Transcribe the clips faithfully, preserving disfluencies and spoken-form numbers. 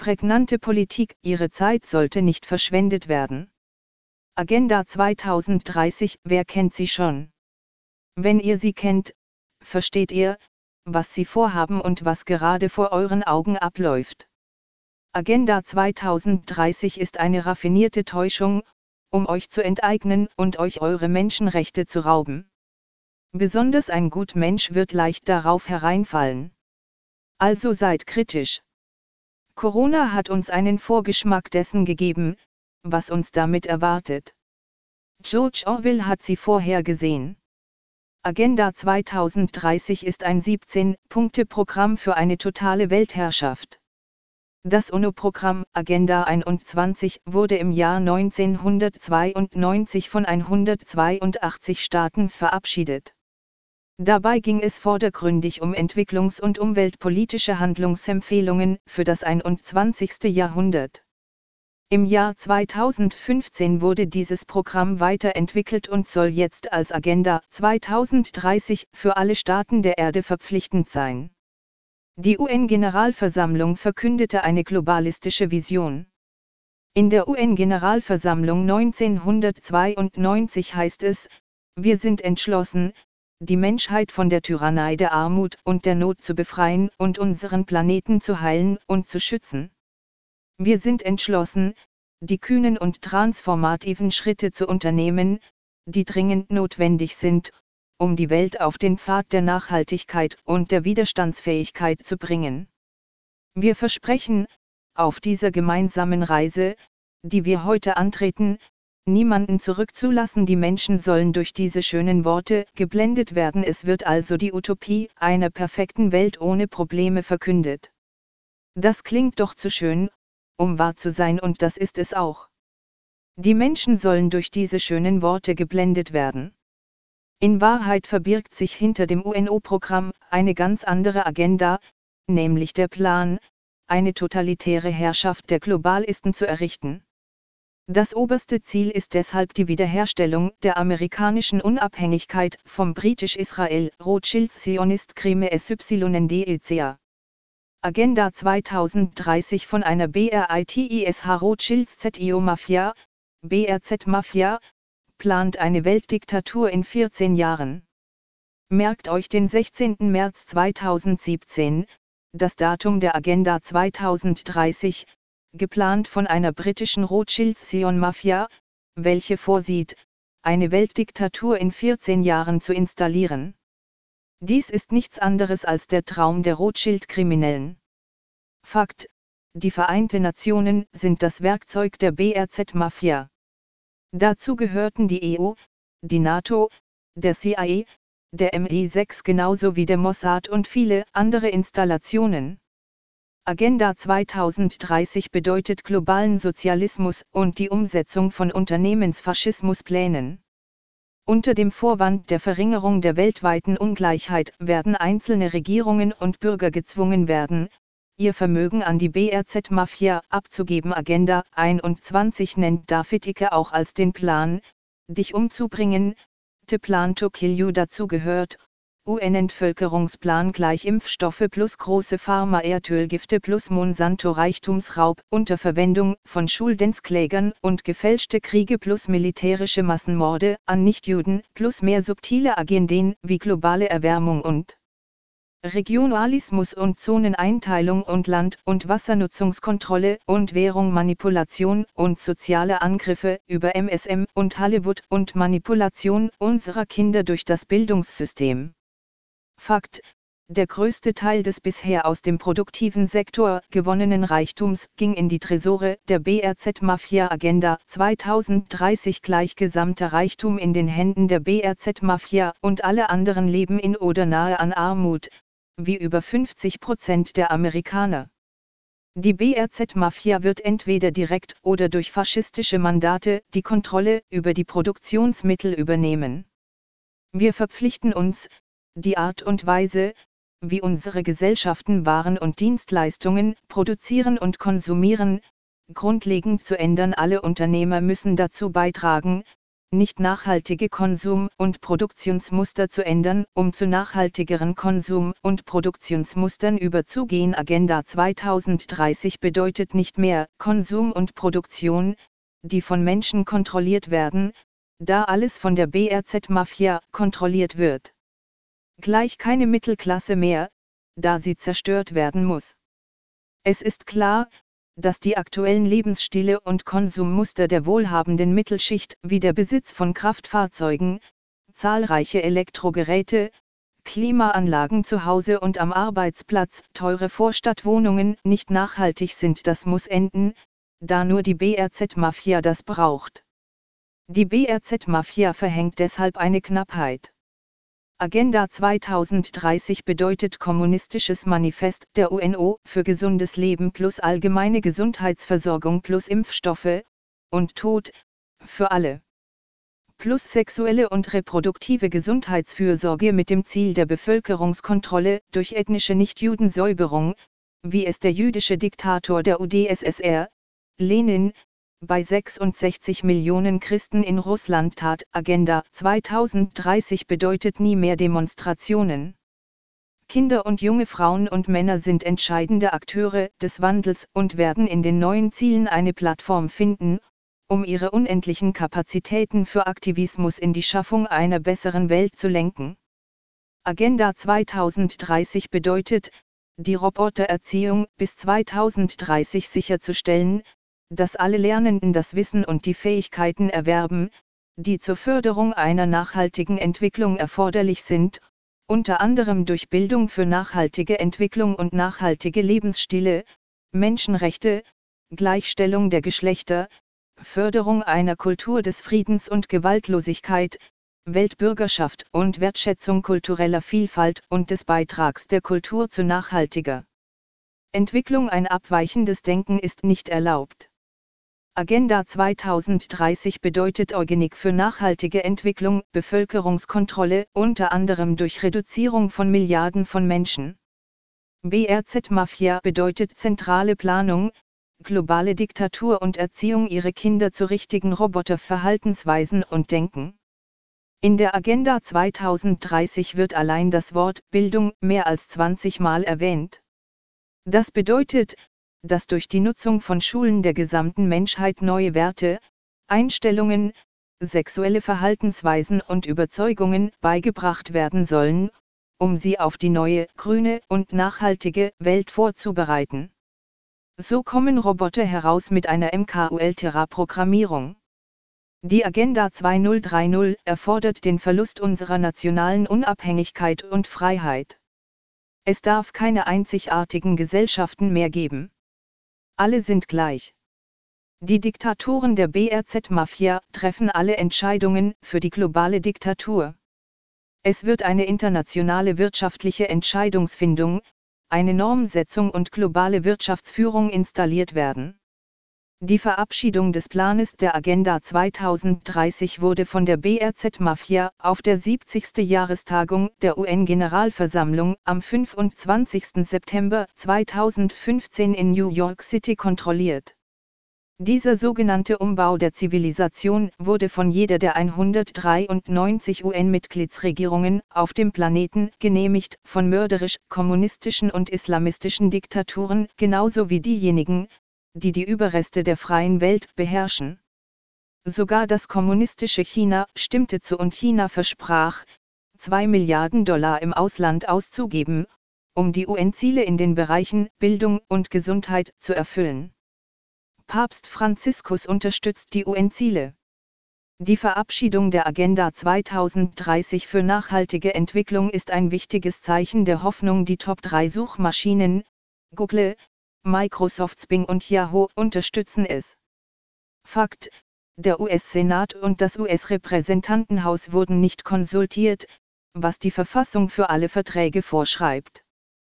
Prägnante Politik, Ihre Zeit sollte nicht verschwendet werden. Agenda zweitausenddreißig, wer kennt sie schon? Wenn ihr sie kennt, versteht ihr, was sie vorhaben und was gerade vor euren Augen abläuft. Agenda zweitausenddreißig ist eine raffinierte Täuschung, um euch zu enteignen und euch eure Menschenrechte zu rauben. Besonders ein Gutmensch wird leicht darauf hereinfallen. Also seid kritisch. Corona hat uns einen Vorgeschmack dessen gegeben, was uns damit erwartet. George Orwell hat sie vorhergesehen. Agenda zweitausenddreißig ist ein siebzehn-Punkte-Programm für eine totale Weltherrschaft. Das UNO-Programm Agenda einundzwanzig wurde im Jahr neunzehnhundertzweiundneunzig von hundertzweiundachtzig Staaten verabschiedet. Dabei ging es vordergründig um entwicklungs- und umweltpolitische Handlungsempfehlungen für das einundzwanzigste Jahrhundert. Im Jahr zweitausendfünfzehn wurde dieses Programm weiterentwickelt und soll jetzt als Agenda zweitausenddreißig für alle Staaten der Erde verpflichtend sein. Die U N-Generalversammlung verkündete eine globalistische Vision. In der U N-Generalversammlung neunzehnhundertzweiundneunzig heißt es: Wir sind entschlossen, die Menschheit von der Tyrannei der Armut und der Not zu befreien und unseren Planeten zu heilen und zu schützen. Wir sind entschlossen, die kühnen und transformativen Schritte zu unternehmen, die dringend notwendig sind, um die Welt auf den Pfad der Nachhaltigkeit und der Widerstandsfähigkeit zu bringen. Wir versprechen, auf dieser gemeinsamen Reise, die wir heute antreten, niemanden zurückzulassen. Die Menschen sollen durch diese schönen Worte geblendet werden. Es wird also die Utopie einer perfekten Welt ohne Probleme verkündet. Das klingt doch zu schön, um wahr zu sein, und das ist es auch. Die Menschen sollen durch diese schönen Worte geblendet werden. In Wahrheit verbirgt sich hinter dem U N O-Programm eine ganz andere Agenda, nämlich der Plan, eine totalitäre Herrschaft der Globalisten zu errichten. Das oberste Ziel ist deshalb die Wiederherstellung der amerikanischen Unabhängigkeit vom Britisch-Israel, Rothschild-Zionist-Crime-S Y N D E C A. Agenda zweitausenddreißig von einer BRITISH Rothschild-Z I O-Mafia, B R Z-Mafia, plant eine Weltdiktatur in vierzehn Jahren. Merkt euch den sechzehnten März zweitausendsiebzehn, das Datum der Agenda zweitausenddreißig, geplant von einer britischen Rothschild-Zion-Mafia, welche vorsieht, eine Weltdiktatur in vierzehn Jahren zu installieren. Dies ist nichts anderes als der Traum der Rothschild-Kriminellen. Fakt: Die Vereinten Nationen sind das Werkzeug der B R Z-Mafia. Dazu gehörten die E U, die NATO, der C I A, der M I sechs genauso wie der Mossad und viele andere Installationen. Agenda zweitausenddreißig bedeutet globalen Sozialismus und die Umsetzung von Unternehmensfaschismusplänen. Unter dem Vorwand der Verringerung der weltweiten Ungleichheit werden einzelne Regierungen und Bürger gezwungen werden, ihr Vermögen an die B R Z-Mafia abzugeben. Agenda einundzwanzig nennt David Icke auch als den Plan, dich umzubringen, The Plan to Kill You. Dazu gehört U N-Entvölkerungsplan gleich Impfstoffe plus große Pharma-Erdölgifte plus Monsanto-Reichtumsraub unter Verwendung von Schuldensklägern und gefälschte Kriege plus militärische Massenmorde an Nichtjuden plus mehr subtile Agenden wie globale Erwärmung und Regionalismus und Zoneneinteilung und Land- und Wassernutzungskontrolle und Währungmanipulation und soziale Angriffe über M S M und Hollywood und Manipulation unserer Kinder durch das Bildungssystem. Fakt: Der größte Teil des bisher aus dem produktiven Sektor gewonnenen Reichtums ging in die Tresore der B R Z-Mafia. Agenda zweitausenddreißig gleich gesamter Reichtum in den Händen der B R Z-Mafia und alle anderen leben in oder nahe an Armut, wie über fünfzig Prozent der Amerikaner. Die B R Z-Mafia wird entweder direkt oder durch faschistische Mandate die Kontrolle über die Produktionsmittel übernehmen. Wir verpflichten uns, die Art und Weise, wie unsere Gesellschaften Waren und Dienstleistungen produzieren und konsumieren, grundlegend zu ändern. Alle Unternehmer müssen dazu beitragen, nicht nachhaltige Konsum- und Produktionsmuster zu ändern, um zu nachhaltigeren Konsum- und Produktionsmustern überzugehen. Agenda zweitausenddreißig bedeutet nicht mehr Konsum und Produktion, die von Menschen kontrolliert werden, da alles von der B R Z-Mafia kontrolliert wird. Gleich keine Mittelklasse mehr, da sie zerstört werden muss. Es ist klar, dass die aktuellen Lebensstile und Konsummuster der wohlhabenden Mittelschicht wie der Besitz von Kraftfahrzeugen, zahlreiche Elektrogeräte, Klimaanlagen zu Hause und am Arbeitsplatz, teure Vorstadtwohnungen nicht nachhaltig sind. Das muss enden, da nur die B R Z-Mafia das braucht. Die B R Z-Mafia verhängt deshalb eine Knappheit. Agenda zweitausenddreißig bedeutet Kommunistisches Manifest der U N O für gesundes Leben plus allgemeine Gesundheitsversorgung plus Impfstoffe und Tod für alle. Plus sexuelle und reproduktive Gesundheitsfürsorge mit dem Ziel der Bevölkerungskontrolle durch ethnische Nichtjudensäuberung, wie es der jüdische Diktator der U d S S R, Lenin, bei sechsundsechzig Millionen Christen in Russland tat. Agenda zweitausenddreißig bedeutet nie mehr Demonstrationen. Kinder und junge Frauen und Männer sind entscheidende Akteure des Wandels und werden in den neuen Zielen eine Plattform finden, um ihre unendlichen Kapazitäten für Aktivismus in die Schaffung einer besseren Welt zu lenken. Agenda zweitausenddreißig bedeutet, die Robotererziehung bis zweitausenddreißig sicherzustellen, dass alle Lernenden das Wissen und die Fähigkeiten erwerben, die zur Förderung einer nachhaltigen Entwicklung erforderlich sind, unter anderem durch Bildung für nachhaltige Entwicklung und nachhaltige Lebensstile, Menschenrechte, Gleichstellung der Geschlechter, Förderung einer Kultur des Friedens und Gewaltlosigkeit, Weltbürgerschaft und Wertschätzung kultureller Vielfalt und des Beitrags der Kultur zu nachhaltiger Entwicklung. Ein abweichendes Denken ist nicht erlaubt. Agenda zweitausenddreißig bedeutet Eugenik für nachhaltige Entwicklung, Bevölkerungskontrolle, unter anderem durch Reduzierung von Milliarden von Menschen. B R Z-Mafia bedeutet zentrale Planung, globale Diktatur und Erziehung ihrer Kinder zu richtigen Roboterverhaltensweisen und Denken. In der Agenda zweitausenddreißig wird allein das Wort Bildung mehr als zwanzig Mal erwähnt. Das bedeutet, dass durch die Nutzung von Schulen der gesamten Menschheit neue Werte, Einstellungen, sexuelle Verhaltensweisen und Überzeugungen beigebracht werden sollen, um sie auf die neue, grüne und nachhaltige Welt vorzubereiten. So kommen Roboter heraus mit einer M K U L-Terra-Programmierung. Die Agenda zweitausenddreißig erfordert den Verlust unserer nationalen Unabhängigkeit und Freiheit. Es darf keine einzigartigen Gesellschaften mehr geben. Alle sind gleich. Die Diktatoren der B R Z-Mafia treffen alle Entscheidungen für die globale Diktatur. Es wird eine internationale wirtschaftliche Entscheidungsfindung, eine Normsetzung und globale Wirtschaftsführung installiert werden. Die Verabschiedung des Planes der Agenda zweitausenddreißig wurde von der B R Z-Mafia auf der siebzigsten Jahrestagung der U N-Generalversammlung am fünfundzwanzigsten September zweitausendfünfzehn in New York City kontrolliert. Dieser sogenannte Umbau der Zivilisation wurde von jeder der hundertdreiundneunzig U N-Mitgliedsregierungen auf dem Planeten genehmigt, von mörderisch, kommunistischen und islamistischen Diktaturen, genauso wie diejenigen, die die Überreste der freien Welt beherrschen. Sogar das kommunistische China stimmte zu und China versprach, zwei Milliarden Dollar im Ausland auszugeben, um die U N-Ziele in den Bereichen Bildung und Gesundheit zu erfüllen. Papst Franziskus unterstützt die U N-Ziele. Die Verabschiedung der Agenda zweitausenddreißig für nachhaltige Entwicklung ist ein wichtiges Zeichen der Hoffnung. Die Top drei Suchmaschinen, Google, Microsoft Bing und Yahoo unterstützen es. Fakt: Der U S-Senat und das U S-Repräsentantenhaus wurden nicht konsultiert, was die Verfassung für alle Verträge vorschreibt.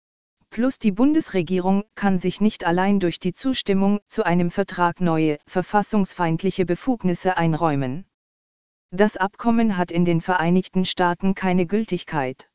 Plus die Bundesregierung kann sich nicht allein durch die Zustimmung zu einem Vertrag neue, verfassungsfeindliche Befugnisse einräumen. Das Abkommen hat in den Vereinigten Staaten keine Gültigkeit.